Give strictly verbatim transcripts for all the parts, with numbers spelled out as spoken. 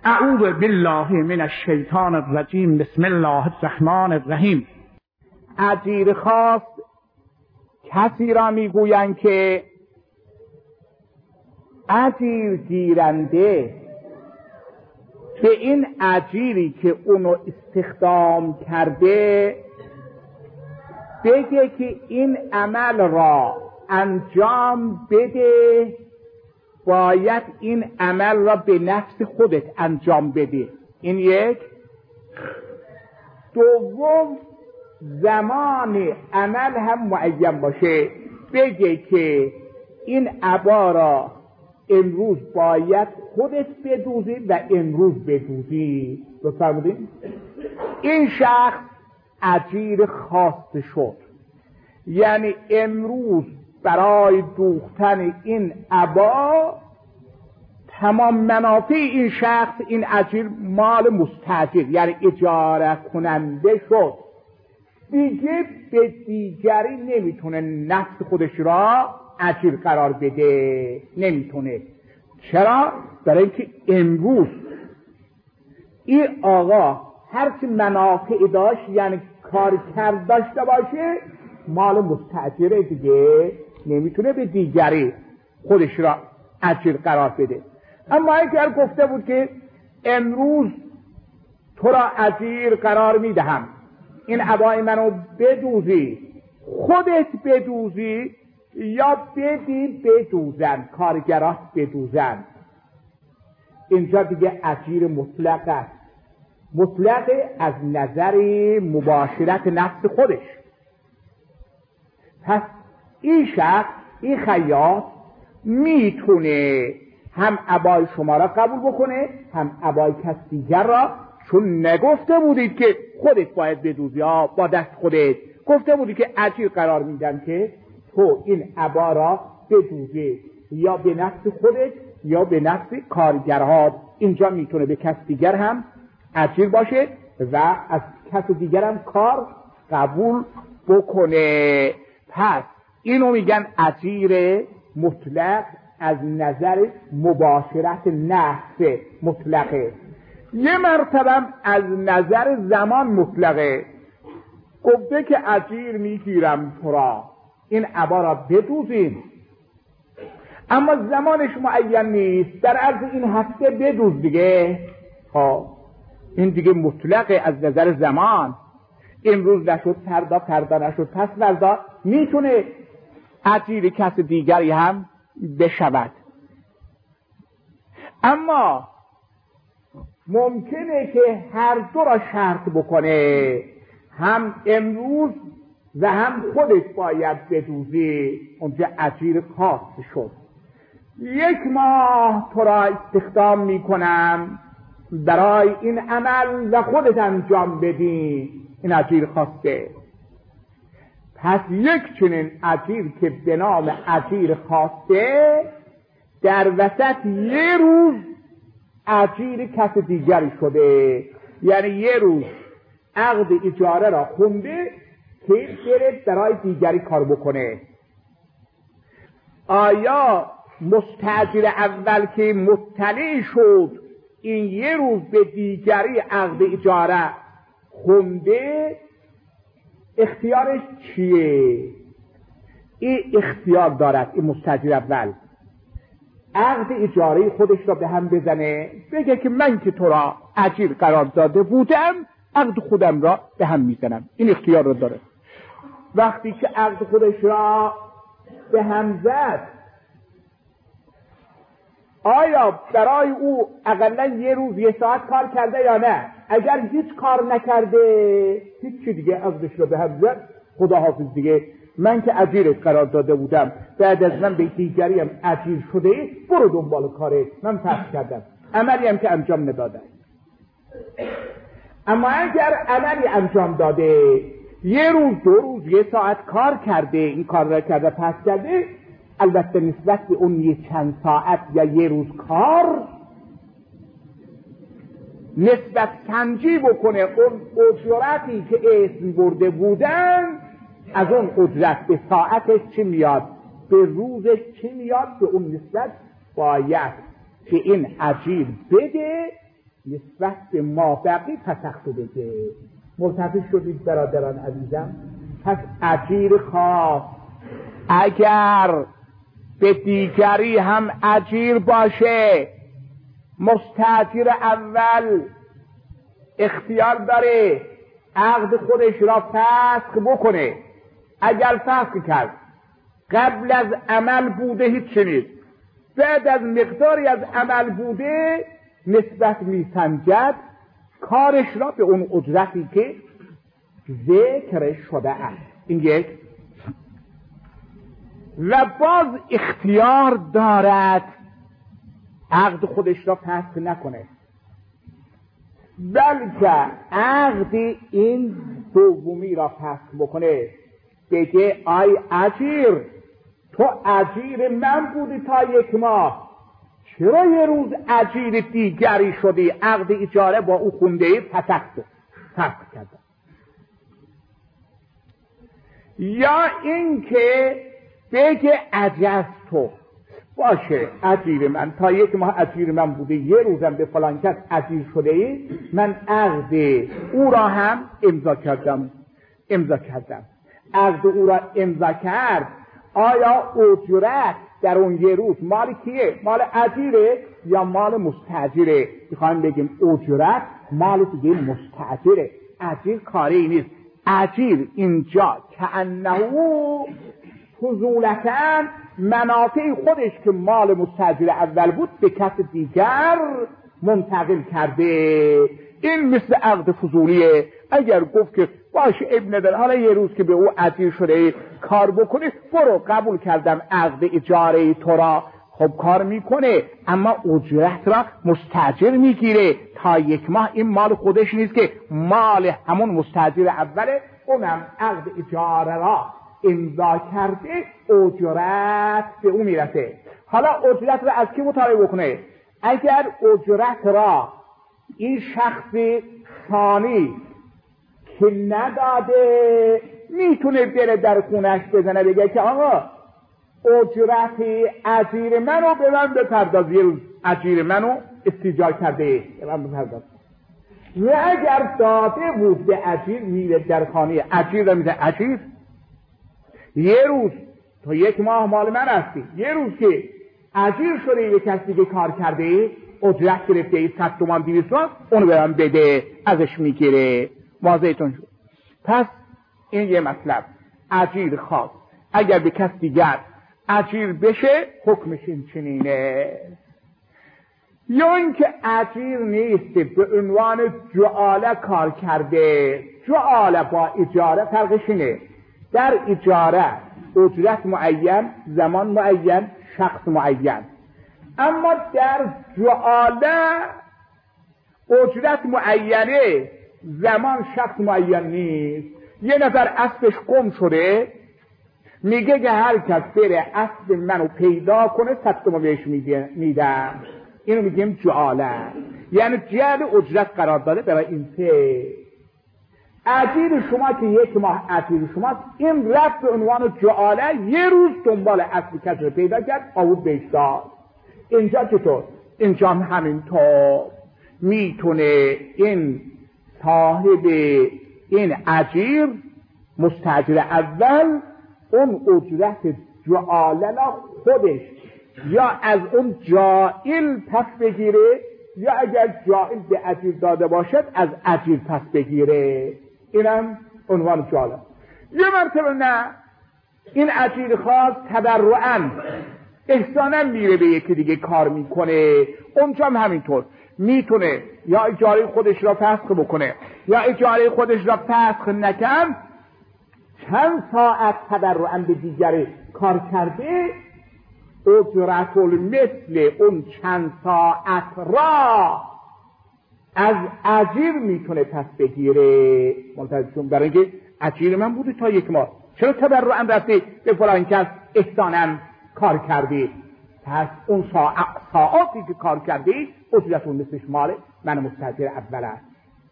اعوذ بالله من الشیطان الرجیم. بسم الله الرحمن الرحیم. اجیر خاص کسی را میگویند که اجیر گیرنده به این اجیری که اونو استخدام کرده بگه که این عمل را انجام بده، باید این عمل را به نفس خودت انجام بده. این یک. دوم، زمان عمل هم معین باشه، بگه که این عبا را امروز باید خودت بدوزی و امروز بدوزی. بفرمودین این شخص اجیر خاص شد، یعنی امروز برای دوختن این عبا تمام منافع این شخص، این اجیر مال مستاجر یعنی اجاره کننده شد، دیگه به دیگری نمیتونه نفس خودش را اجیر قرار بده، نمیتونه. چرا؟ برای اینکه امروز این آقا هرچی منافع داشت یعنی کار کرد داشته باشه مال مستاجره، دیگه نمیتونه به دیگری خودش را اجیر قرار بده. اما اگر گفته بود که امروز تو را اجیر قرار میدهم، این عبای منو بدوزی، خودت بدوزی یا بدی بدوزن، کارگرات بدوزن، اینجا دیگه اجیر مطلق است. مطلق از نظر مباشرت نفس خودش. پس این شخص، این خیاط میتونه هم عبای شما را قبول بکنه هم عبای کس دیگر را، چون نگفته بودید که خودت باید بدوزی، یا با دست خودت گفته بودید که اجیر قرار میدم که تو این عبا را بدوزی، یا به نفس خودت یا به نفس کارگرها. اینجا میتونه به کس دیگر هم اجیر باشه و از کس دیگر هم کار قبول بکنه. پس اینو میگن اجیر مطلق از نظر مباشرت نفس مطلقه. یه مرتبه از نظر زمان مطلقه، گفته که اجیر میگیرم تو را این عبا را بدوزین، اما زمانش معین نیست، در عرض این هفته بدوز دیگه. ها این دیگه مطلقه از نظر زمان. امروز نشد فردا، فردا نشد پس فردا میتونه اجیر کس دیگری هم بشود. اما ممکنه که هر دو را شرط بکنه، هم امروز و هم خودت باید بدوزی، اونجا اجیر خاص شد. یک ماه تو را استخدام میکنم برای این عمل و خودت انجام بدی، این اجیر خاصه. پس یک چنین اجیر که به نام اجیر خاصه در وسط یه روز اجیر کس دیگری شده، یعنی یه روز عقد اجاره را خونده که بره برای دیگری کار بکنه. آیا مستاجر اول که مطلع شد این یه روز به دیگری عقد اجاره خونده، اختیارش چیه؟ این اختیار دارد این مستاجر اول عقد اجاره خودش را به هم بزنه، بگه که من که تو را اجیر قرار داده بودم عقد خودم را به هم میزنم. این اختیار را داره. وقتی که عقد خودش را به هم زد، آیا برای او اقلا یه روز یه ساعت کار کرده یا نه؟ اگر هیچ کار نکرده، هیچ چی دیگه عقدش را به هم زد، خدا حافظ دیگه، من که اجیرت قرار داده بودم، بعد از من به دیگری هم اجیر شده، برو دنبال کاره، من فرض کردم، عملی هم که انجام نداده. اما اگر عملی انجام داده، یه روز دو روز یه ساعت کار کرده، این کار را کرده پس کرده، البته نسبت به اون یه چند ساعت یا یه روز کار نسبت سنجی بکنه، اون اجرتی که اسم برده بودن از اون اجرت به ساعتش چی میاد، به روزش چی میاد، به اون نسبت باید که این اجیر بده نسبت به ما بقی پسخت بگه. ملتفت شدید برادران عزیزم؟ پس اجیر خاص اگر به دیگری هم اجیر باشه، مستاجر اول اختیار داره عقد خودش را فسخ بکنه. اگر فسخ کرد قبل از عمل بوده هیچ نیست، بعد از مقداری از عمل بوده نسبت میسنجد کارش را به اون اجرتی که ذکر شده است. این یک. و باز اختیار دارد عقد خودش را فسخ نکنه، بلکه عقد این دومی را فسخ بکنه، بگه آی اجیر، تو اجیر من بودی تا یک ماه، چرا یه روز اجیر دیگری شدی؟ عقد اجاره با او خونده فسخ فسخ کرده. یا اینکه بگه اجازتو، باشه اجیر من تا یک ماه اجیر من بوده، یه روزم به فلان کس اجیر شده ای، من عقد او را هم امضا کردم امضا کردم عقد او را امضا کرد. آیا اجرت در اون یه روز مال کیه؟ مال اجیره یا مال مستاجره؟ میخوایم بگیم اجرت مال دیگه مستاجره، اجیر کاری نیست. اجیر اینجا که انه فضولتاً منافع خودش که مال مستاجر اول بود به کس دیگر منتقل کرده. این مثل عقد فضولیه. اگر گفت که باشه ابن نداره، حالا یه روز که به او اجیر شده کار بکنه، برو قبول کردم عقد اجاره تو را، خب کار میکنه اما اجرت را مستاجر میگیره تا یک ماه. این مال خودش نیست که مال همون مستاجر اوله، اونم عقد اجاره را امضا کرده، اجرت به اون میرسه. حالا اجرت را از کی مطالبه بکنه؟ اگر اجرت را این شخص ثانی که نداده، میتونه بره در خونش بزنه بگه که آقا اجرت اجیر منو به من بپرداز، یه روز اجیر منو استیجار کرده به من بپرداز. و اگر داده بود به اجیر، میره در خانه اجیر را میده اجیر، یه روز تا یک ماه مال من هستی، یه روز که اجیر شده یه کسی که کار کرده اجرت گرفته ای صد تومان دویست تومان، اونو به من بده، ازش میگیره. واضحتون شد؟ پس این یه مطلب. اجیر خاص اگر به کس دیگر اجیر بشه حکمش این چنینه. یا اینکه اجیر نیست، به عنوان جعاله کار کرده. جعاله با اجاره فرقش اینه، در اجاره اجرت معین، زمان معین، شخص معین، اما در جعاله اجرت معینه، زمان شخص معین نیست. یه نفر اسبش گم شده، میگه که هر کس بره اسب منو پیدا کنه صد تومان بهش میدم. اینو میگیم جعاله، یعنی جعل اجرت قرار داده برای این سه. اجیر شما که یک ماه اجیر شما، این رفت به عنوان جعاله، یه روز دنبال اسب کس رو پیدا کرد، آورد بهش داد. اینجا چطور؟ اینجا همینطور میتونه این صاحب این اجیر مستاجر اول اون اجرت جعاله خودش یا از اون جائل پس بگیره، یا اگر جائل به اجیر داده باشد از اجیر پس بگیره. اینم عنوان جعاله. یه مرتبه نه، این اجیر خاص تبرعاً احساناً میره به یکی دیگه کار میکنه، اونجا هم همینطور میتونه یا اجاره خودش را فسخ بکنه یا اجاره خودش را فسخ نکن، چند ساعت تبرعاً به دیگری کار کرده، اجرت المثل اون چند ساعت را از اجیر میتونه پس بگیره. منتظرشون برای اینکه اجیر من بوده تا یک ماه، چرا تبرعاً رفته به فلان کس احساناً کار کردی؟ پس اون ساعت ساعتی که کار کردی اجرت المثلش مال من مستاجر اول است.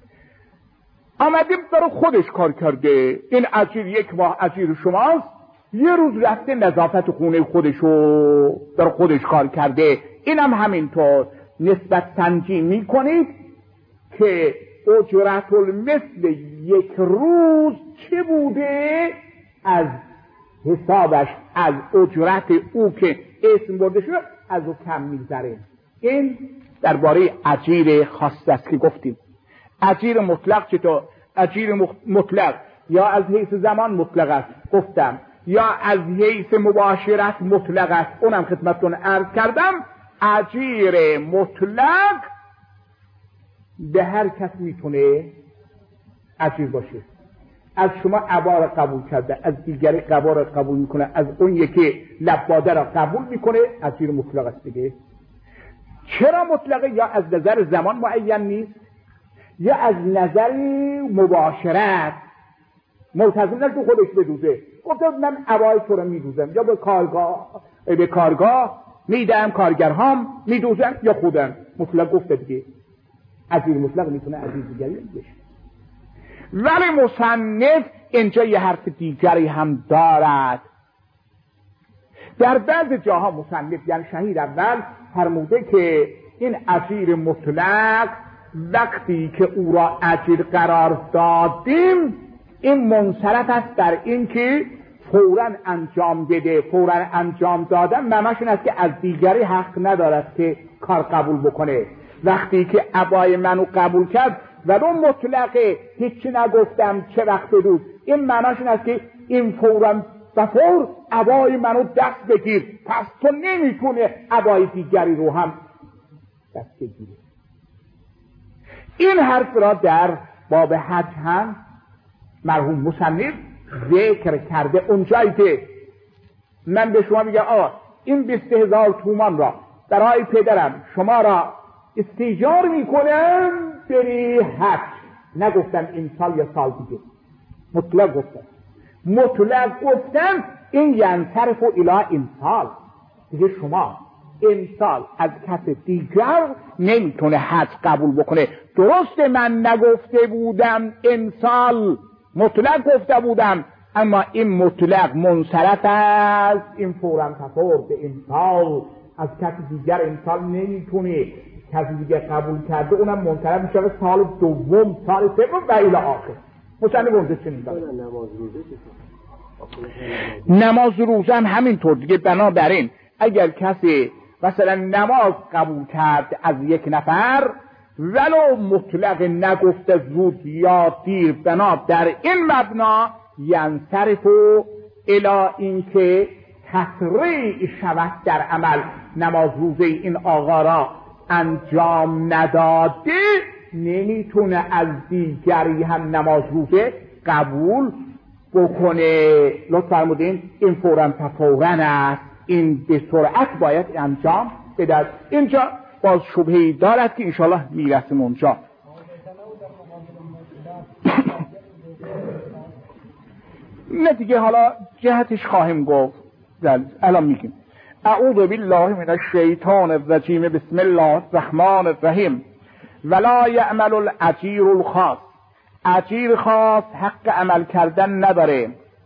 آمدیم برای خودش کار کرده، این اجیر یک ماه اجیر شماست، یه روز رفته نظافت خونه خودشو در خودش کار کرده. اینم همینطور نسبت سنجی میکنید که اجرت المثل یک روز چه بوده از حسابش از اجرت او که اسم برده شده از او کم میگذره. این درباره اجیر خاص است که گفتیم. اجیر مطلق چطور؟ اجیر مطلق یا از حیث زمان مطلق است گفتم، یا از حیث مباشرت مطلق است، اونم خدمتتون عرض کردم. اجیر مطلق به هر کس میتونه اجیر باشه. از شما عبا قبول کرده، از دیگری قبا را قبول میکنه، از اون یکی لباده را قبول میکنه، اجیر مطلق است دیگه. چرا مطلقه؟ یا از نظر زمان معین نیست، یا از نظر مباشرت ملتزم نشد خودش بدوزه. گفته من عبای تو را میدوزم، یا به کارگاه به کارگاه میدم، کارگرهام میدوزم، یا خودم. مطلق گفته دیگه. اجیر مطلق میتونه اجیر دیگری بشه. ولی مصنف اینجا یه حرف دیگری هم دارد. در بعض جاها مصنف یعنی شهید اول فرموده که این اجیر مطلق وقتی که او را اجیر قرار دادیم این منصرف است در این که فوراً انجام بده. فوراً انجام دادن معناش این است که از دیگری حق ندارد که کار قبول بکنه. وقتی که عبای منو قبول کرد ولو مطلقه هیچی نگفتم چه وقت بدوز، این معناش این است که این فوراً و فور عبای منو دست بگیر، پس تو نمیتونه عبای دیگری رو هم دست بگیری. این حرف را در باب حج هم مرحوم مصنف ذکر کرده. اونجایی که من به شما میگم آه این بیست هزار تومان را برای پدرم شما را استیجار میکنم بری حج، نگفتم این سال یا سال دیگه، مطلق گفتم. مطلق گفتم این ینصرف الی این سال دیگه. شما این سال از کس دیگر نمیتونه حج قبول بکنه. درسته من نگفته بودم این سال، مطلق گفته بودم، اما این مطلق منصرف است، این فوراً تفور به این سال از کسی دیگر این سال نمیتونه کسی دیگر قبول کرده، اونم منصرف میشه به سال دوم، سال سوم و الی آخر. مصنف اونجا چه میگه؟ نماز روزه هم همینطور دیگه. بنابراین اگر کسی مثلا نماز قبول کرد از یک نفر ولو مطلق نگفته زود یا دیر، بنا در این مبنا ینصرف الی این که تسریع شود در عمل. نماز روزه این آقا را انجام نداده نمیتونه از دیگری هم نماز روزه قبول بکنه. لطفا فرمودین این فوراً تفوراً است، این به سرعت باید انجام بدهد. اینجا باز شبهه‌ای دارد که انشاءالله میرسیم اونجا. نه دیگه حالا جهتش خواهیم گفت، الان میگیم. اعوذ بالله من الشیطان الرجیم، بسم الله الرحمن الرحیم. ولا یعمل الاجیر الخاص، اجیر خاص حق عمل کردن نداره.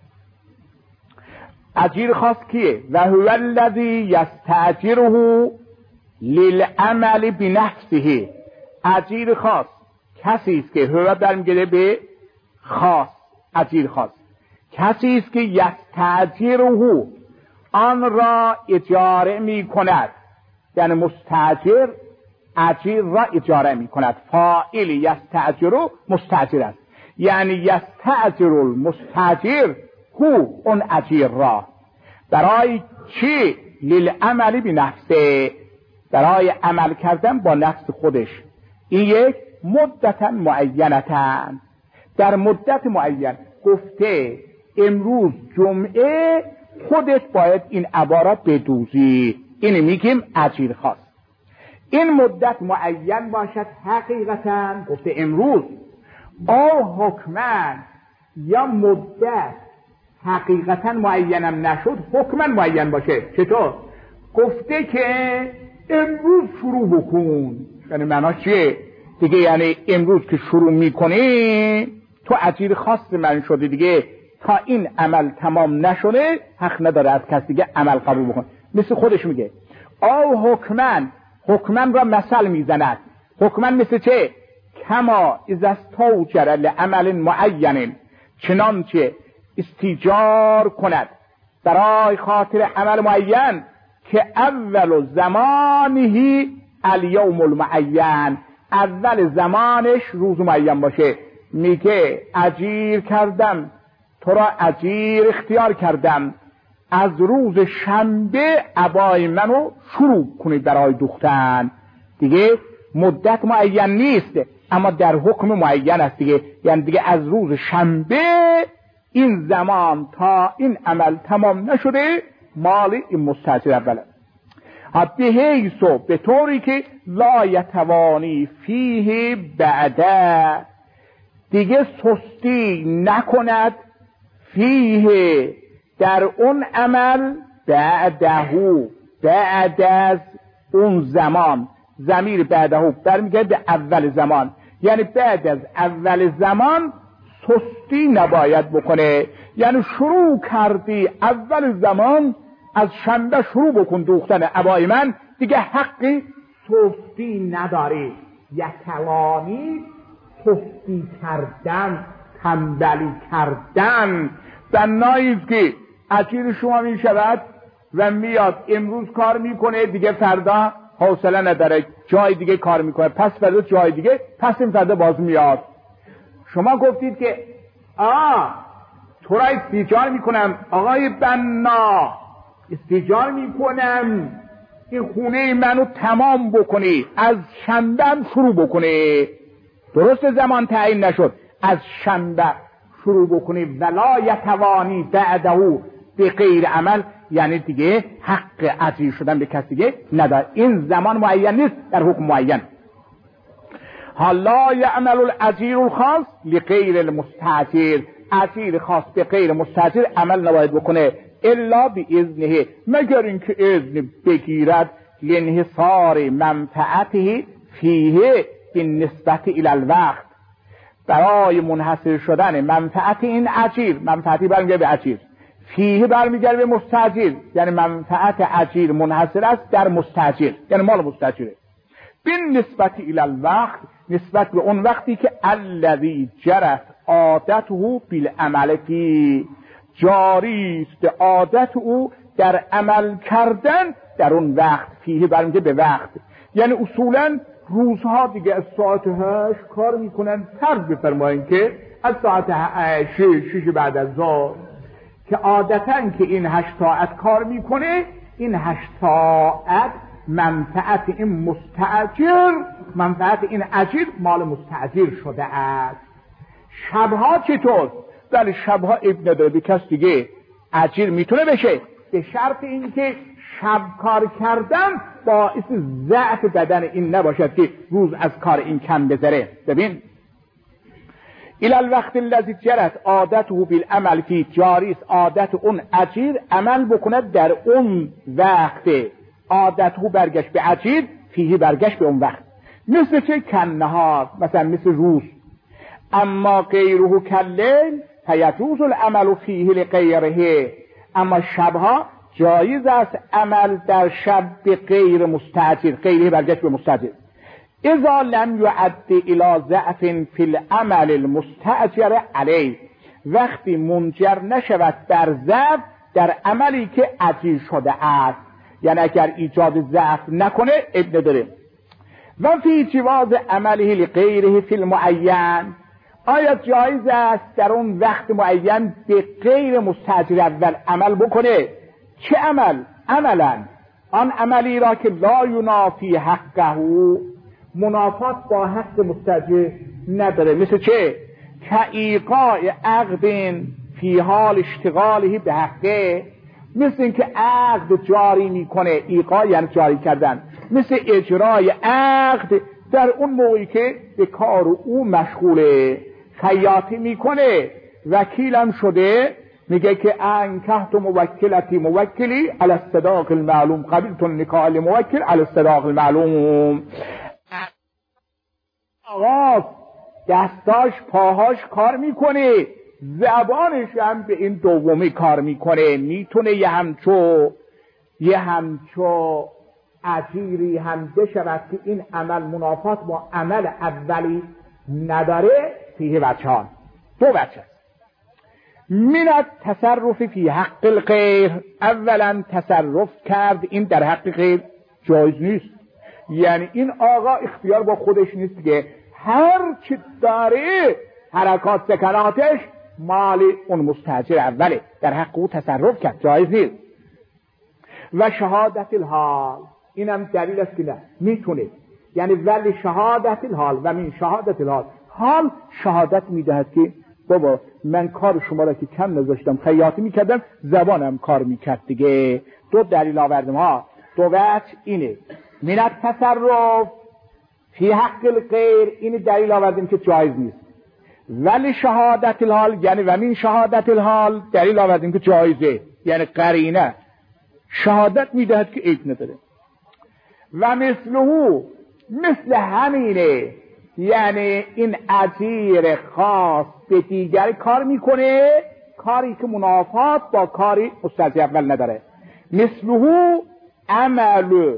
اجیر خاص کیه؟ و هو الذی یستاجره للعمل بنفسه. اجیر خاص کسی است که هو برمیگرده به خاص، اجیر خاص کسی است که یستاجره آن را اجاره می کند، یعنی مستاجر اجیر را اجاره می کند. فاعل یستاجر مستاجر است، یعنی یستاجر المستاجر هو اون اجیر را. برای چی؟ للعمل بنفسه، برای عمل کردن با نفس خودش. این یک مدتا معینتن، در مدت معین گفته امروز جمعه خودت باید این عبا را بدوزی، این میگیم اجیر خاص. این مدت معین باشد حقیقتا، گفته امروز، او حکمن، یا مدت حقیقتا معینم نشد حکمن معین باشه. چطور؟ گفته که امروز شروع بکن، یعنی معناش چیه دیگه؟ یعنی امروز که شروع میکنی تو اجیر خاص من شده دیگه، تا این عمل تمام نشده حق نداره از کسی دیگه عمل قبول بکن. مثل خودش میگه او حکمن، حکمن را مثل میزند. حکمن مثل چه؟ کما اذا استوجر لعمل معین، چنانچه استیجار کند برای خاطر عمل معین که اول زمانه الیوم المعین، اول زمانش روز معین باشه. میگه اجیر کردم تو را، اجیر اختیار کردم، از روز شنبه عبای منو شروع کنید برای دوختن. دیگه مدت معین نیست اما در حکم معین است دیگه، یعنی دیگه از روز شنبه این زمان تا این عمل تمام نشده مال این مستاجر اوله. به حیثو به طوری که لا یتوانی فیه بعده، دیگه سستی نکند فیه در اون عمل، بعدهو بعد از اون زمان، ضمیر بعدهو برمیگرده به اول زمان، یعنی بعد از اول زمان سستی نباید بکنه. یعنی شروع کردی اول زمان، از شنبه شروع بکن دوختن عبای من، دیگه حقی سستی نداری. یتوانی سستی کردن، تنبلی کردن. بنایید که اجیر شما می شود و میاد امروز کار میکنه، دیگه فردا حوصله نداره جای دیگه کار میکنه، پس فردا جای دیگه، پس این فردا باز میاد. شما گفتید که آه تو را استیجار میکنم آقای بنا، استیجار میکنم این خونه منو تمام بکنی، از شنبه شروع بکنی. درست زمان تعیین نشد، از شنبه شروع بکنی. ولا یتوانی بعدهو به غیر عمل، یعنی دیگه حق اجیر شدن به کسی دیگه نداره. این زمان معین نیست در حکم معین. حالا یعمل الاجیر الخاص لغیر المستاجر، اجیر خاص به غیر مستاجر عمل نباید بکنه الا باذنه، مگر اینکه اذن بگیرد لانحصار منفعته فیه بالنسبت الی الوقت، برای منحصر شدن منفعت این اجیر، منفعتی برمیگرده به اجیر، فیه برمیگرده به مستاجر، یعنی منفعت اجیر منحصر است در مستاجر، یعنی مال مستاجره. بالنسبت الی الوقت، نسبت به اون وقتی که الذی جرت عادته بالعمل فیه، جاری است عادت او در عمل کردن در اون وقت. فیه برمیگرده به وقت، یعنی اصولا روزها دیگه از ساعت هشت کار میکنن، فرض بفرمایید که از ساعت شش شش بعد از ظهر، که عادتا که این هشت ساعت کار میکنه، این هشت ساعت منفعت این مستاجر، منفعت این اجیر مال مستاجر شده است. شبها چطور؟ ولی شبها ابن نداره، به کس دیگه اجیر میتونه بشه، به شرط اینکه شب کار کردن باعث ضعف بدن این نباشد که روز از کار این کم بذاره. ببین الی الوقت الذی جرت عادته بالعمل فی، جاری است عادت اون اجیر عمل بکند در اون وقت. عادته برگشت به اجیر، فیه برگشت به اون وقت. مثل چه؟ کنهار، مثلا مثل روز. اما غیره کاللیل فیجوز العمل فیه لغیره، اما شبها جایز است عمل در شب به غیر مستاجر، غیره برگشت به مستاجر. اذا لم یعد الی ضعف فی العمل المستاجر علیه، وقتی منجر نشود بر ضعف در عملی که اجیر شده است، یعنی اگر ایجاد ضعف نکنه ابن نداره. و فی جواز عمله لغیره فی المعین، آیا جایز است در اون وقت معین به غیر مستاجر اول عمل بکنه؟ چه عمل؟ عملا آن عملی را که لا ینافی حقه، منافات با حق مستاجر نداره. مثل چه؟ که ایقاع عقد فی حال اشتغاله به حقه، مثل اینکه عقد جاری میکنه، ایقاع یعنی جاری کردن، مثل اجرای عقد در اون موقعی که به کار او مشغوله، خیاطی میکنه، وکیلم شده، میگه که انکحت موکلتی موکلی علی الصداق المعلوم، قبیلت النکاح لموکل علی الصداق المعلوم. آقا دستاش پاهاش کار میکنه، زبانش هم به این دومی کار میکنه، میتونه یه همچو یه همچو اجیری هم بشود که این عمل منافات با عمل اولی نداره فیه وجهان، دو وجه است. من التصرف فی حق الغیر، اولا تصرف کرد این در حق غیر جایز نیست. یعنی این آقا اختیار با خودش نیست که هر چی داره حرکات سکناتش مال اون مستاجر اوله، در حق او تصرف کرد، جایز نیست. و شهادت الحال، اینم دلیل است که نه میتونه، یعنی ولی شهادت الحال و من شهادت الحال، حال شهادت میدهد که بابا من کار شما را که کم نذاشتم، خیاطی میکردم، زبانم کار میکرد دیگه. دو دلیل آوردم ها. دو وجه اینه، من التصرف فی حق الغیر، این دلیل آوردیم که جایز نیست. ولی شهادت الحال، یعنی و من شهادت الحال، دلیل آوردیم که جایزه، یعنی قرینه شهادت میدهد که عیب نداره. و مثله، مثل همینه، یعنی این اجیر خاص به دیگری کار میکنه، کاری که منافات با کاری مستاجر اول نداره. مثله عمل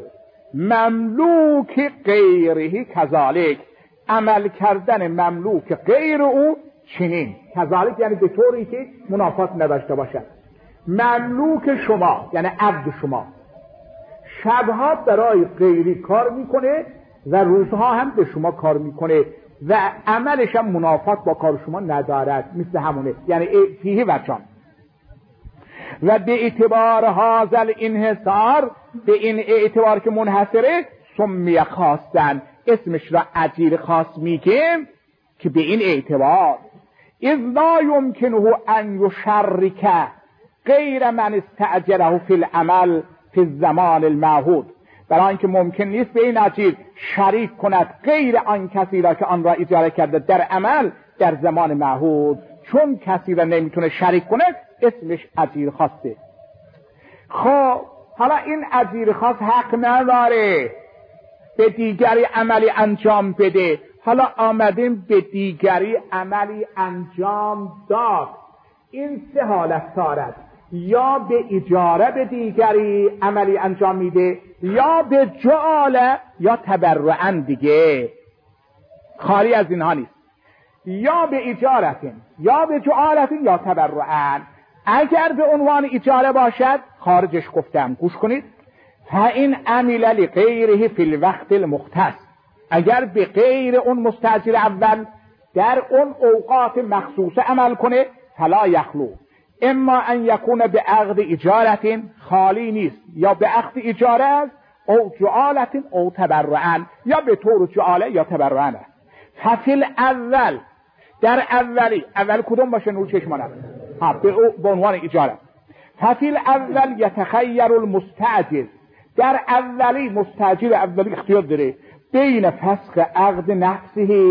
مملوک غیره کذالک، عمل کردن مملوک غیر او چنین، کذالک یعنی به طوری که منافات نداشته باشد. مملوک شما یعنی عبد شما شبها برای غیری کار میکنه و روزها هم به شما کار میکنه و عملش هم منافات با کار شما ندارد، مثل همونه، یعنی فیه وجهان. و به اعتبار هازل انحصار، به این اعتبار که منحصره، سمی خواستن، اسمش را اجیر خاص میگیم که به این اعتبار اذ لا یمکنه ان یشرک غیر من استأجره فی العمل فی الزمان المعهود، برای اینکه ممکن نیست به این اجیر شریک کند غیر آن کسی را که آن را اجاره کرده در عمل در زمان معهود، چون کسی را نمیتونه شریک کند اسمش اجیر خاصه. خب حالا این اجیر خاص حق نداره به دیگری عملی انجام بده، حالا آمدیم به دیگری عملی انجام داد، این سه حالت دارد، یا به اجاره به دیگری عملی انجام میده، یا به جعاله یا تبرعن دیگه، خالی از اینها نیست. یا به اجارتین یا به جعالتین یا تبرعن. اگر به عنوان اجاره باشد خارجش گفتم، گوش کنید، فإن عمل لغیره فی الوقت المختص، اگر به غیر اون مستاجر اول در اون اوقات مخصوصه عمل کنه، فلا یخلو، اما ان یکون به عقد اجارتین، خالی نیست، یا به عقد اجاره است، او جعالتین او تبرعن، یا به طور جعاله یا تبرعن. ففی الاول، در اولی، اول کدوم باشه نور چشمانم؟ ها به, به عنوان اجاره. ففی الاول یتخیر المستاجر، در اولی مستاجر اولی اختیار داره بین فسخ عقد نفسه،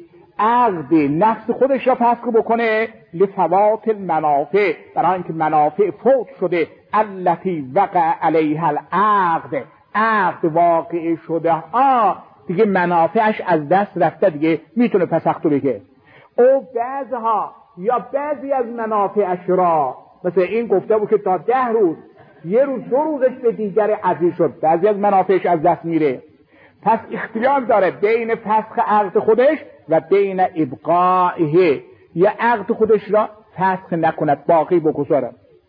عقد نفس خودش را فسخ بکنه، لفوات المنافع، برای اینکه منافع فوت شده، التي وقع علیها العقد، عقد واقع شده ها دیگه منافعش از دست رفته، دیگه میتونه پسختو بگه. او بعضها یا بعضی از منافعش را، مثل این گفته بود که تا ده روز، یه روز دو روزش به دیگر عزیز شد، بعضی از منافعش از دست میره، پس اختیار داره بین فسخ عقد خودش و بین ابقائه، یا عقد خودش را فسخ نکند باقی بگذاره.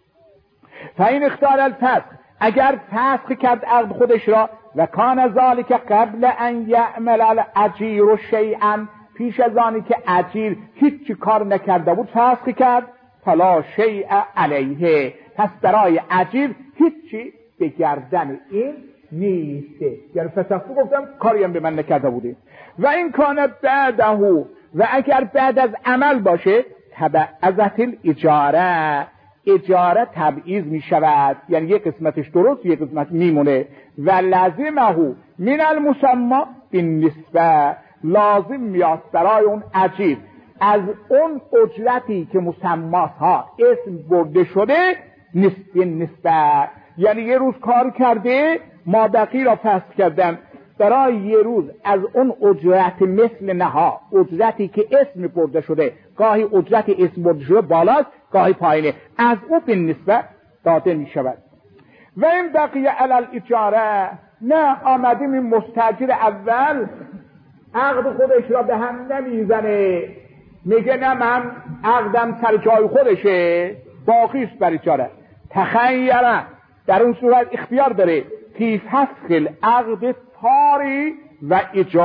فاین اختار الفسخ، اگر فسخ کرد عقد خودش را و کان ذالک قبل ان یعمل الاجیر شیئا، پیش از آنی که اجیر هیچ کار نکرده بود فسخ کرد، فلا شیء علیه، پس برای اجیر هیچی به گردن این نیسته، یعنی فسخ گفتم کاری هم به من نکرده بوده. و این کان بعده، و اگر بعد از عمل باشه، تبعزت الاجاره، اجاره تبعیض می شود، یعنی یک قسمتش درست یک قسمت میمونه. و لازمه من المسمى بالنسبه، لازم میاد برای اون اجیر از اون اجرتی که مسمات ها اسم برده شده نسبه نسبه، یعنی یه روز کار کرده مابقی را فسخ کردن، برای یه روز از اون اجرت مثل نها، اجرتی که اسم برده شده، گاهی اجرت اسم برده شده بالاست گاهی پایینه، از اون به نسبه داده می شود. و این بقیه علل اجاره، نه آمدیم این مستاجر اول عقد خودش را به هم نمیزنه، میگه نه من عقدم سر جای خودشه، باقیست بر اجاره. تخیره در اون صورت اختیار داره فی فسخ العقد طاری و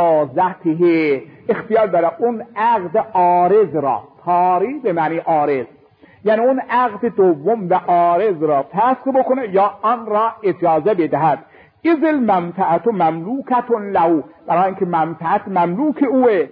اجازته، اختیار داره اون عقد عارض را، طاری به معنی عارض، یعنی اون عقد دوم و عارض را فسخ بکنه یا آن را اجازه بدهد. اذ المنفعت مملوکت له، برای اینکه منفعت مملوک اوه.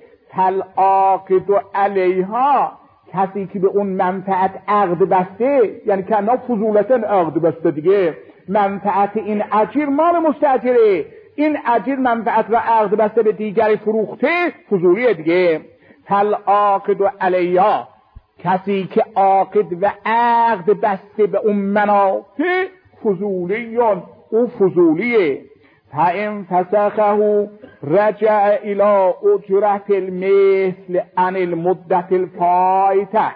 فالعاقد علیها، کسی که به اون منفعت عقد بسته، یعنی که نه فضولتا عقد بسته دیگه، منفعت این اجیر مال مستاجره، این اجیر منفعت را عقد بسته به دیگری فروخته، فضولیه دیگه. فالعاقد علیها، کسی که عاقد و عقد بسته به اون منافع، فضولیون، او فضولیه. فإن فسخه رجع الى اجرت المثل عن المدت الفائته،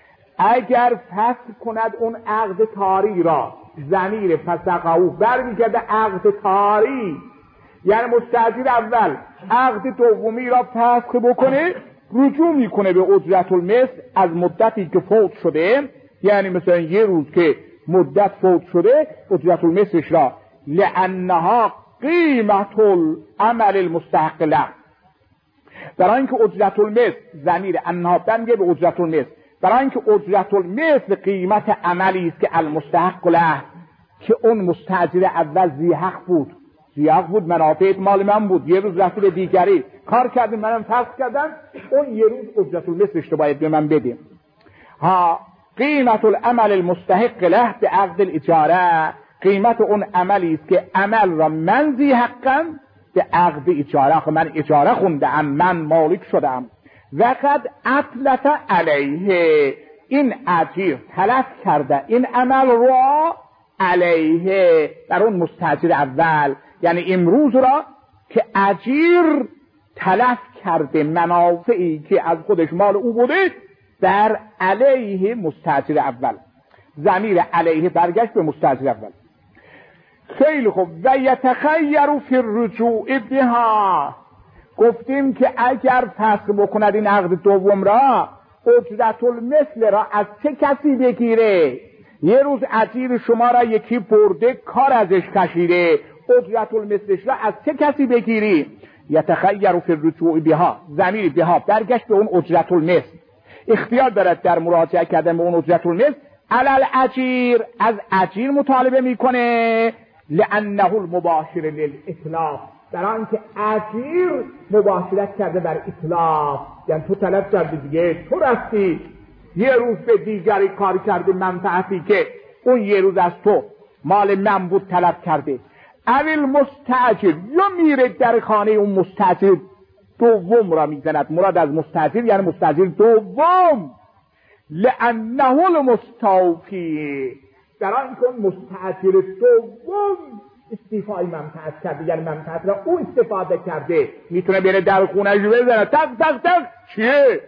اگر فسخ کند اون عقد طاری را، ضمیر فسخه برمیگرده عقد طاری، یعنی مستاجر اول عقد دومی را فسخ بکنه، رجوع میکنه به اجرت المثل از مدتی که فوت شده، یعنی مثلا یه روز که مدت فوت شده اجرت المثلش را، لانها قیمت العمل المستحق له، برای اینکه اجرت المثل ضمیر انها بنگه به اجرت المثل، برای اینکه اجرت المثل قیمت عملی است که المستحق له، که اون مستاجر اول ذی حق بود، ذی حق بود، منافع مال من بود، یه روز رفت به دیگری کار کردیم، منم فسخ کردم، اون یه روز اجرت المثلش رو باید به من بدیم. ها قیمت العمل المستحق له به عقد الاجاره، قیمت اون عملی است که عمل را من ذی حقم به عقد اجاره، من اجاره خوندم، من مالک شدم. وقد اطلق علیه، این اجیر تلف کرده این عمل را علیه بر اون مستاجر اول، یعنی امروز را که اجیر تلف کرده منافعی که از خودش مال او بوده بر علیه مستاجر اول، ضمیر علیه برگشت به مستاجر اول. خیلی خوب. و یتخیر فی الرجوع بها، گفتیم که اگر فسخ بکند این عقد دوم را، اجرت المثل را از چه کسی بگیره؟ یه روز اجیر شما را یکی برده کار ازش کشیده، اجرت المثلش را از چه کسی بگیری؟ یتخیر فی الرجوع بها، ضمیر بها برگشت به اون اجرت المثل، اختیار دارد در مراجعه کردن به اون اجرت المثل علل اجیر، از اجیر مطالبه میکنه، لانه المباشر للاتلاف، برای اینکه اجیر مباشرت کرده بر اطلاف، یعنی تو طلب کردی دیگه، تو رفتی یه روز به دیگری کار کرده، منفعتی که اون یه روز از تو مال من بود طلب کرده. اول مستاجر، یا میره در خانه اون مستاجر دوم را میزند، مراد از مستاجر یعنی مستاجر دوم، لانه المستوفی، برای اینکه اون مستاجر دوم استیفای منفعت کرده، یعنی منفعت را او استفاده کرده، میتونه بره در خونه‌اش بزنه تق تق تق، چیه؟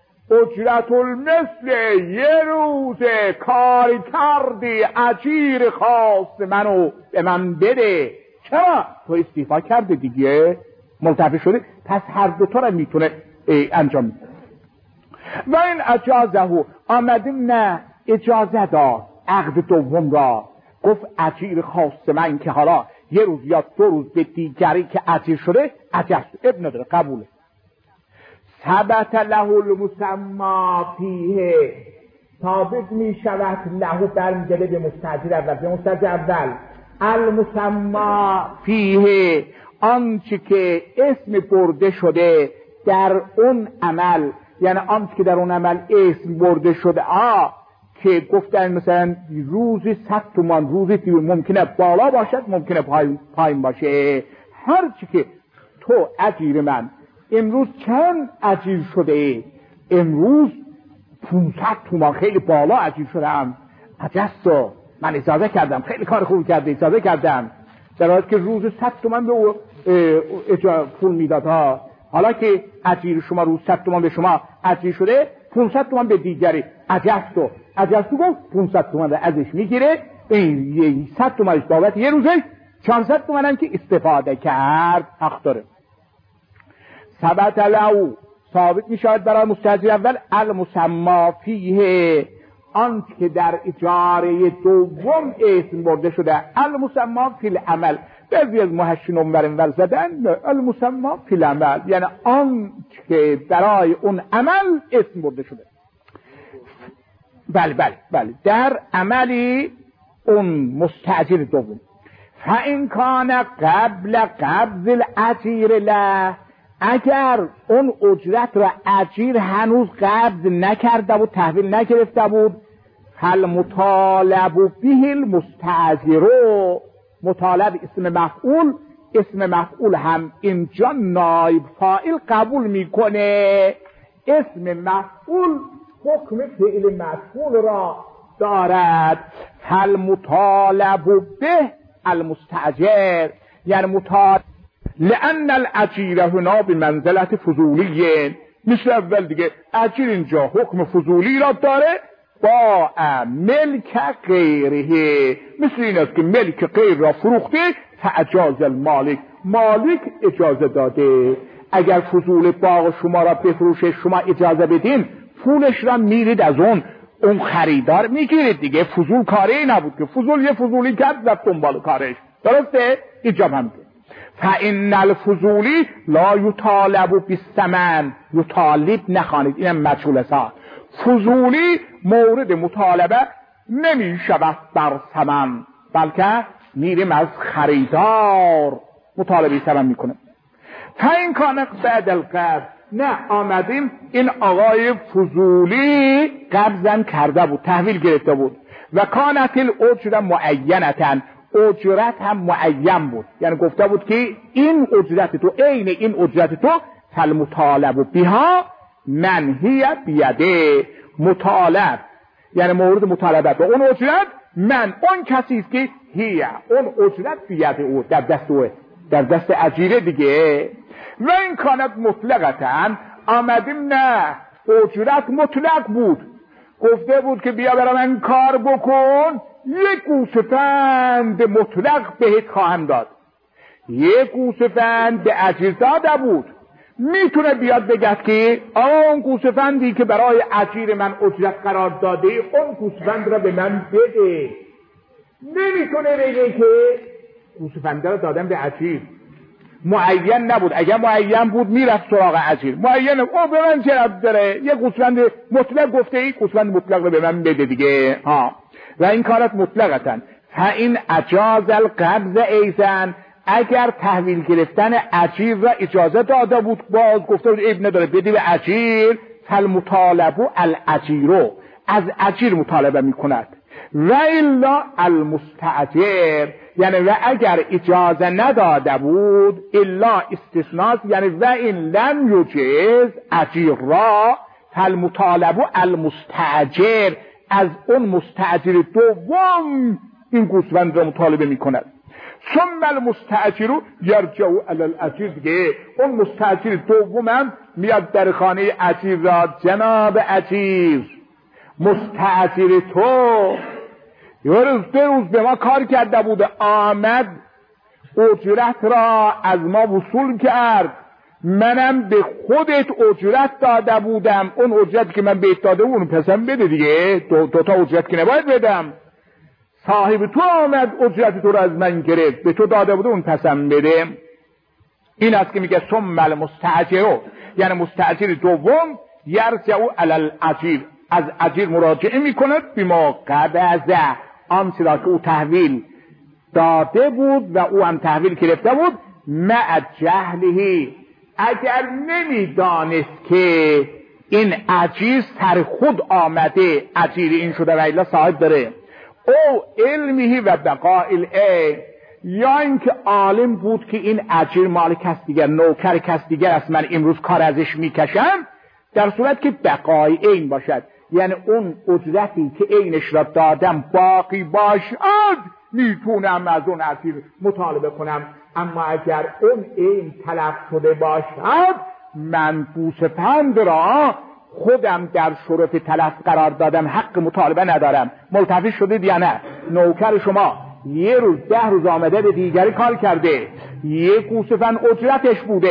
اجرت المثل، یه روزه کاری کردی، اجیر خاص منو به من بده، چرا؟ تو استیفا کرده دیگه، ملتفی شده، پس هر دوتا را میتونه انجام میده. و این اجازه آمدیم نه اجازه داد عقد دوم را، گفت اجیر خاص من که حالا یه روز یا دو روز به دیگری که اجیر شده اجازه ابن نداره، قبوله. ثبت له المسمى فیه، ثابت می شود له برمیگرده به مستاجر اول، به مستاجر اول المسمى فیه، آنچه که اسم برده شده در اون عمل، یعنی آنچه که در اون عمل اسم برده شده، آ که گفتن مثلا روزی صد تومان، روزی که ممکنه بالا باشد ممکنه پایین پایین باشه، هر چی که تو اجیر من امروز چند اجیر شده، امروز پانصد تومان خیلی بالا اجیر شدم، اجازه من اجازه کردم، خیلی کار خوب کرده اجازه کردم، در حالی که روز صد تومان به او پول میداد ها، حالا که اجیر شما روز صد تومان به شما اجیر شده، پانصد تومان به دیگری اجازه اجازه گفت پانصد تومان ازش میگیره، این صد تومانش بابت یه روزه، چهارصد تومان هم که استفاده کرد حق داره. ثبت له ثابت می شود برای مستأجر اول المسمى فیه آن که در اجاره دوم اسم برده شده، المسمى فی العمل. بعضی از محشین اونور زدن المسمى فی العمل یعنی آن که برای اون عمل اسم برده شده. بله بله بله در عملی اون مستأجر دوم. فإن کان قبل قبض الاجیر له، اگر اون اجرت را اجیر هنوز قبض نکرده بود، تحویل نگرفته بود، فالمطالب به المستأجر، مطالب اسم مفعول، اسم مفعول هم اینجا نایب فاعل قبول میکنه. اسم مفعول حکم فعل مفعول را دارد. فالمطالب به المستأجر یعنی مطالب، لأن الاجیر هنا بمنزلة فضولی، مثل اول دیگه اجیر اینجا حکم فضولی را داره با ملک غیره، مثل این است که ملک غیر را فروخته فاجاز المالک، مالک اجازه داده اگر فضول باغ شما را بفروشه شما اجازه بدین، پولش را میرید از اون اون خریدار میگیرید دیگه. فضول کاری نبود که فضول یه فضولی کرد و دنبال کارش، درسته؟ اینجا هم فإن الفضولی لا یطالب بالثمن، یطالب نخوانید اینم مجهول است. فضولی مورد مطالبه نمی شود بر ثمن، بلکه میریم از خریدار مطالبه ثمن میکنه. فإن کان بعد القبض، نه آمدیم این آقای فضولی قبضم کرده بود، تحویل گرفته بود، و کانت الاجره معینتن، اجرت هم معین بود، یعنی گفته بود که این اجرت تو عین این اجرت تو فالمطالب بها منهی بیده، مطالب یعنی مورد مطالبت و اون اجرت من اون کسی است که هی اون اجرت بیده او، در دست اوه، در دست اجیره دیگه. و این کانت مطلقتن، آمدیم نه اجرت مطلق بود، گفته بود که بیا برای من کار بکن، یک گوسفند مطلق بهت خواهم داد، یک گوسفند به اجیر داده بود، میتونه بیاد بگه که آن گوسفندی که برای اجیر من اجرت قرار داده اون گوسفند را به من بده. نمیتونه بگه که گوسفند را دادم به اجیر، معین نبود. اگر معین بود میرفت سراغ اجیر، معین او به من چه ربط داره، یه گوسفند مطلق گفته ای گوسفند مطلق رو به من بده دیگه. ها و این کارت مطلقتن. فاین اجاز القبض ایزن، اگر تحویل گرفتن اجیر را اجازه داده بود، باز گفته بود عیب نداره بدی به اجیر، فالمطالب الاجیرو، از اجیر مطالبه میکند. و الا المستأجر، یعنی و اگر اجازه نداده بود، الا استثناء، یعنی و این لم یجز اجیر را، فالمطالب المستأجر، از اون مستأجر دوم این گوسفند را مطالبه میکند. ثم المستأجر یرجع علی الاجیر، دیگه اون مستأجر دوم هم میاد در خانه اجیر را، جناب اجیر مستأجر تو یه روز دو روز به ما کار کرده بود، آمد اجرت را از ما وصول کرد، منم به خودت اجرت داده بودم، اون اجرت که من بهت داده بودم پسم بده دیگه، دو, دو تا اجرت که نباید بدم، صاحب تو آمد اجرت تو را از من گرفت، به تو داده بوده اون پسم بده. این است که میگه ثم المستأجر، یعنی مستأجر دوم یرجع علی الاجیر، از اجیر مراجعه میکند بما قبض، آن چیزا که او تحویل داده بود و او هم تحویل گرفته بود، مع جهله، اگر نمیدانست که این اجیر سر خود آمده اجیر این شده و الا صاحب داره، او علمه و بقاء العین، یا اینکه عالم بود که این اجیر مال کس دیگر، نوکر کس دیگر است، من امروز کار ازش میکشم، در صورت که بقای عین باشد، یعنی اون اجرتی که عینش را دادم باقی باشد، میتونم از اون اجیر مطالبه کنم. اما اگر اون عین تلف شده باشد، من گوسفند را خودم در شرف تلف قرار دادم، حق مطالبه ندارم. ملتفی شدید یا نه؟ نوکر شما یه روز ده روز آمده به دیگری کار کرده، یه گوسفند اجرتش بوده،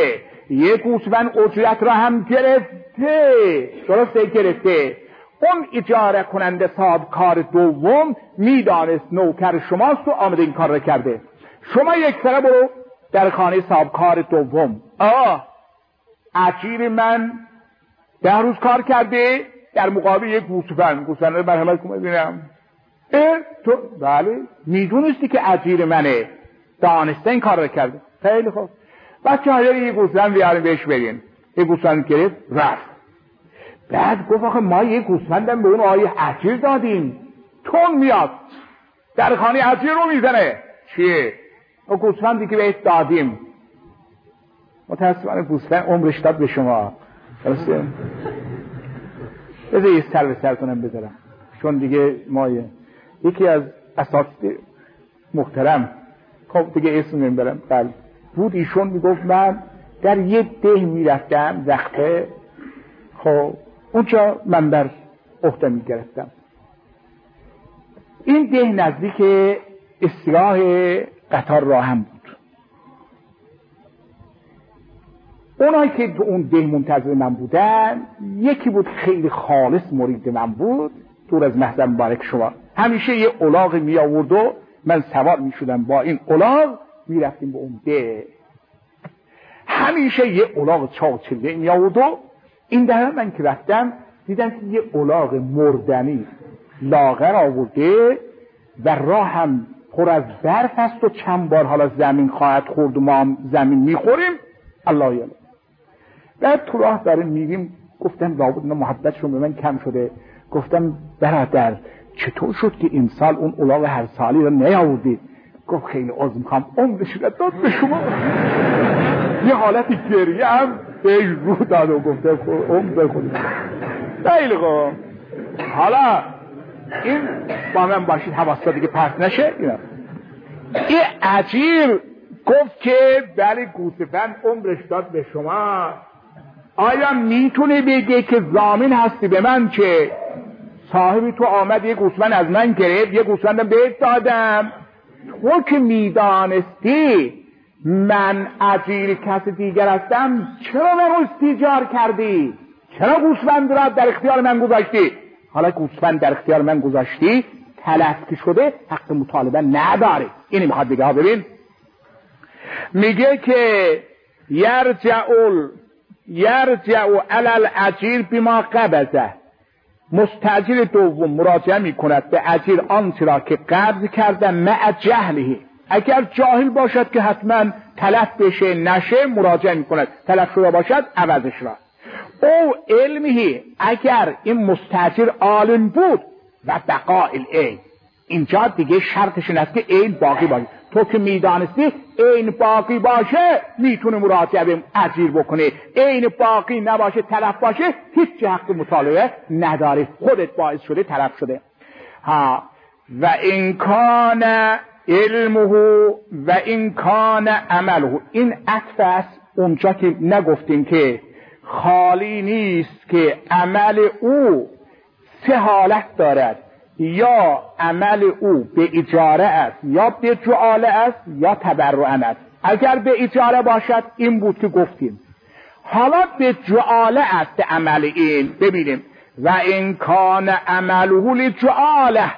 یه گوسفند اجرت را هم گرفته، درسته گرفته. اون اجاره کننده صاحب کار دوم میدانست نوکر شماست و آمده این کار را کرده. شما یک سره برو در خانه صاحب کار دوم، آه اجیر من ده روز کار کرده در مقابل یک گوسفند، گوسفند رو مرحمت کنم ببینم. اه تو بله میدونستی که اجیر منه، دانسته این کار را کرده. خیلی خوب، بچه ها یه گوسفند بیاریم بهش برین. یه گوسفند گرفت رفت. بعد گفت آخه ما یه گوسفندم به اون آیه اجیر دادیم، تون میاد در خانه اجیر رو میزنه. چیه؟ اون گوسفندی که بهش دادیم. متاسفانه گوسفند عمرش داد به شما. درسته؟ بذار یه سر به سر کنم بذارم، چون دیگه ما یکی از اساتید محترم، خب دیگه اسم نمیبرم، بله بود، ایشون میگفت من در یه ده میرفتم زخته، خب اونجا من بر عهده میگرفتم. این ده نزدیک استراح قطار راهم بود. اونایی که به اون ده منتظر من بودن، یکی بود خیلی خالص مرید من بود، دور از محضر مبارک شما، همیشه یه الاغ می آورد و من سوار می شدم با این الاغ می رفتیم به اون ده. همیشه یه الاغ چاچله می آورد و این دفعه من که رفتم دیدم که یه الاغ مردنی لاغر آورده و راه هم پر از برف است و چند بار حالا زمین خواهد خورد و ما هم زمین می خوریم. الله یالا. بعد تو راه داریم میریم، گفتم لابد اینا محبتشون به من کم شده. گفتم برادر چطور شد که این سال اون الاغ هر سالی رو نیاوردید؟ گفت خیلی عذر میخوام، عمرش رو داد به شما. یه حالتی گریه هم بهش رو داد و گفته عمر بخونید. خیلی خوب، حالا این با من باشید حواستا دیگه پرت نشه. اینا این اجیر گفت که بله گوسفند عمرش داد به شما، آیا میتونه بگه که ضامن هستی به من که صاحبی تو آمد یه گوسفند از من گرفت، یه گوسفندم بهت دادم، تو که میدانستی من اجیر کس دیگر هستم چرا من استیجار کردی؟ چرا گوسفند را در اختیار من گذاشتی؟ حالا گوسفند در اختیار من گذاشتی، تلف که شده حق مطالبه نداره. اینی میخواد بگه ها. ببین میگه که یرجعل یرجع علی الاجیر بما قبضه، مستاجر دوم مراجعه میکند به اجیر آنچه را که قبض کرده مع جهله، اگر جاهل باشد که حتما تلف بشه نشه مراجعه میکند، تلف شده باشد عوضش را. او علمه، اگر این مستاجر عالم بود و بقاء العین، اینجا دیگه شرطش این است که عین باقی باشه. تو که میدانستی عین باقی باشه میتونه مراجعه به اجیر بکنه، عین باقی نباشه تلف باشه هیچ حق مطالبه نداره، خودت باعث شده تلف شده. ها و این کان علمه و این کان عمله، این عطف است اونجا که نگفتیم که خالی نیست که عمل او سه حالت دارد، یا عمل او به اجاره است، یا به جعاله است، یا تبرعن است. اگر به اجاره باشد این بود که گفتیم. حالا به جعاله است عمل این. ببینیم و این کان عمله لجعاله،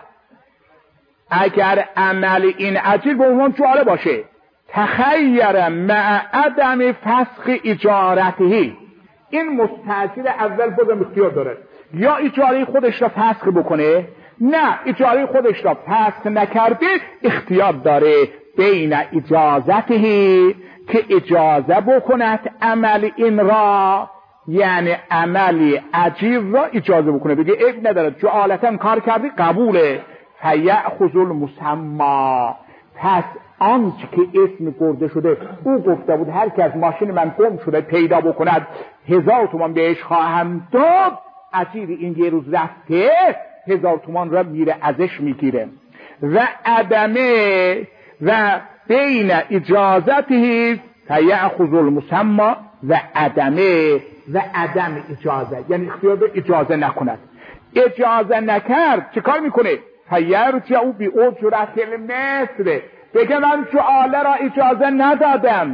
اگر عمل این اجیر به عنوان جعاله باشه، تخیر مع عدم فسخ اجارته، این مستاجر اول خودم اختیار داره، یا اجاره خودش را فسخ بکنه، نه اجاره خودش را فسخ نکرده اختیار داره بین اجازته که اجازه بکند عمل این را، یعنی عمل اجیر را اجازه بکنه، بگه عیب نداره جعالتا کار کردی قبوله، فیأخذ المسمى، پس آنچه که اسم برده شده، او گفته بود هر کس ماشین من گم شده پیدا بکند هزار تومان بهش خواهم داد، اجیر این یه روز رفته هزار تومان را میره ازش میگیره. و عدمه و بین اجازته فیأخذ المسمى و عدمه و عدم اجازه، یعنی اختیار به اجازه نکند. اجازه نکرد چه کار میکنه؟ فیرجع بی اجرت المثل، بگه من جعاله را اجازه ندادم،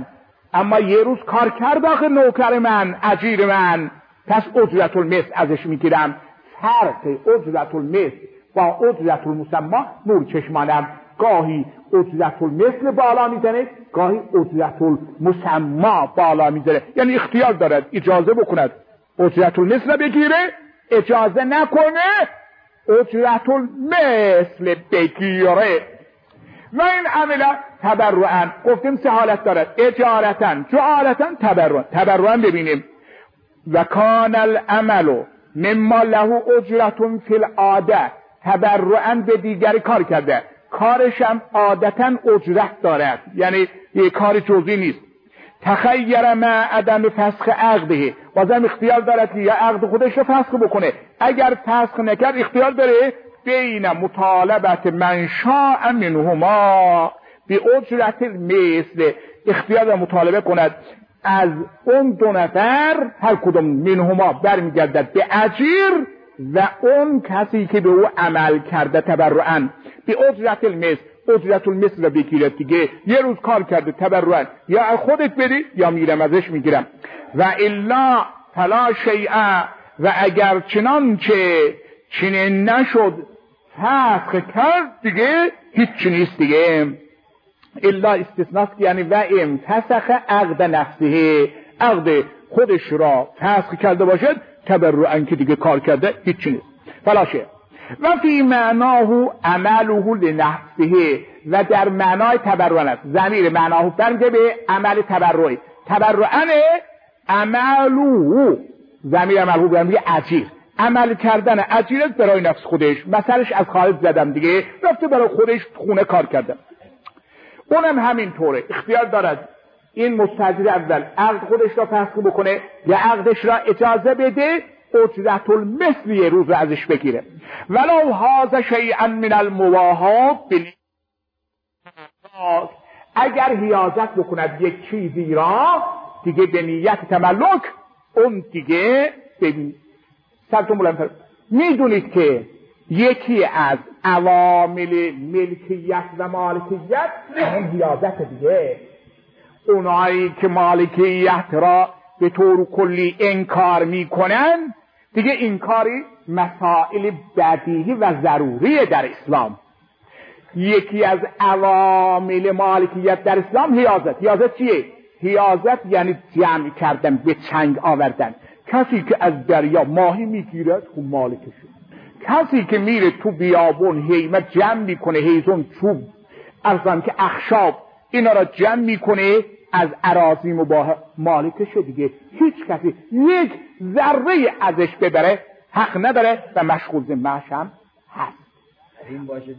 اما یه روز کار کرد آخه نوکر من، اجیر من، پس اجرت المثل ازش میگیرم. فرق اجرت المثل با اجرت المسمى نور چشمانم، گاهی اجرت المثل بالا میزنه، گاهی اجرت المسمى بالا میزنه، یعنی اختیار دارد، اجازه بکند اجرت المثل بگیره، اجازه نکنه اجرت المثل بگیره. و این عمل تبرعن گفتیم سه حالت دارد، اجارتن، جعالتن، تبرعن. تبرعن ببینیم و کان العمل مما له اجرتون فی العاده، تبرعن به دیگری کار کرده، کارش هم عادتا اجرت دارد، یعنی یه کار جزئی نیست. تخیر مع عدم فسخ عقده، بازم اختیار دارد که یا عقد خودش رو فسخ بکنه، اگر فسخ نکرد اختیار داره بین مطالبت من شاء منهما به اجرت مثل، اختیار داره مطالبه کند از اون دو نفر هر کدوم منهما برمیگردد به اجیر و اون کسی که به او عمل کرده تبرعن به اجرت المثل، اجرت المثل رو بگیرد دیگه. یه روز کار کرده تبرعن، یا خودت بدی یا میرم ازش میگیرم. و الا فلا شیء، و اگر چنانچه چنین نشد فسخ کرد دیگه هیچ نیست دیگه. الا استثناست، یعنی و ام فسخ عقد نفسه، عقد خودش را فسخ کرده باشد تبرعن که دیگه کار کرده هیچ نیست. فلا شیء و فی معناه عمله لنفسه، و در معنای تبرعن است، ضمیر معناه برمیگرده به عمل تبرعی، تبرعن عمله، ضمیر عمله برمیگرده اجیر، عمل کردن اجیر برای نفس خودش، مثلش از خارج زدم دیگه، رفته برای خودش خونه کار کرده، اونم همین طوره، اختیار دارد این مستاجر اول عقد خودش را فسخ بکنه یا عقدش را اجازه بده اجرت المثل یه روز ازش بگیره. ولو هذا شیئا من المواهب، اگر حیازت بکند یک چیزی را دیگه به نیت تملک، اون دیگه ببین سرتون بلند. میدونید که یکی از عوامل ملکیت و مالکیت اون حیازت دیگه، اونایی که مالکیت را به طور کلی انکار میکنن دیگه، انکاری مسائل بدیهی و ضروری در اسلام. یکی از عوامل مالکیت در اسلام حیازت. حیازت چیه؟ حیازت یعنی جمع کردن، به چنگ آوردن. کسی که از دریا ماهی میگیرد خب مالکشه، کسی که میره تو بیابون هیمه جمع میکنه، هیزون، چوب، ارزم که اخشاب، اینا را جمع میکنه از اراضی مباح، مالکشه دیگه. هیچ کسی یک ذره ازش ببره حق نداره و مشغول ذمه‌اش هم هست. این باشه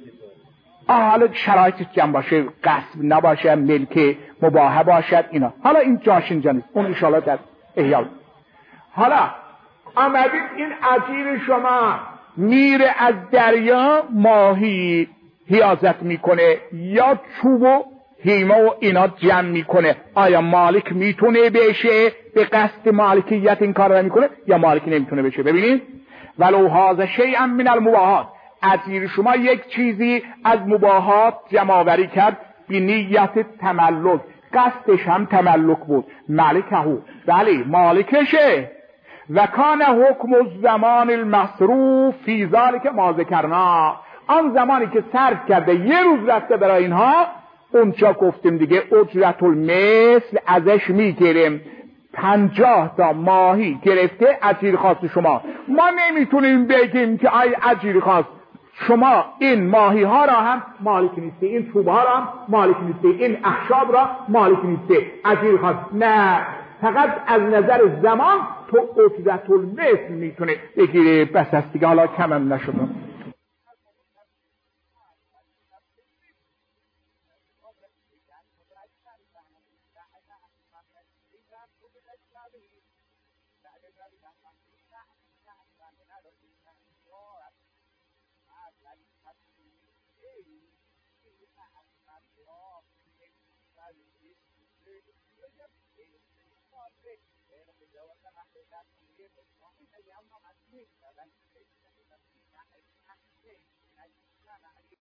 حالا شرایطش جمع باشه، غصب نباشه، ملک مباح باشد، اینا. حالا این جاش اینجا نیست، اون انشاءالله در احیاء. حالا آمدید این اجیر شما میره از دریا ماهی حیازت میکنه یا چوب و هیمه و اینا جمع میکنه، آیا مالک میتونه بشه به قصد مالکیت این کار را میکنه یا مالک نمیتونه بشه؟ ببینید ولو هذا شیئا من المباحات، اجیر شما یک چیزی از مباحات جمع آوری کرد بی نیت تملک، قصدش هم تملک بود، مالکه، بله مالکشه. و کان حکم الزمان المصروف فی ذلک ما ذکرنا، آن زمانی که صرف کرده یه روز رفته برای اینها، اونجا گفتیم دیگه اجرت المثل ازش میگیریم. پنجاه تا ماهی گرفته اجیر خواست شما، ما نمیتونیم بگیم که آی اجیر خواست شما این ماهی ها را هم مالک نیستی، این چوب ها را هم مالک نیستی، این اخشاب را مالک نیستی، اجیر خواست. نه، فقط از نظر زمان تو اجرت المثل میتونه بگیره، بس است دیگه. حالا کمم نشدم.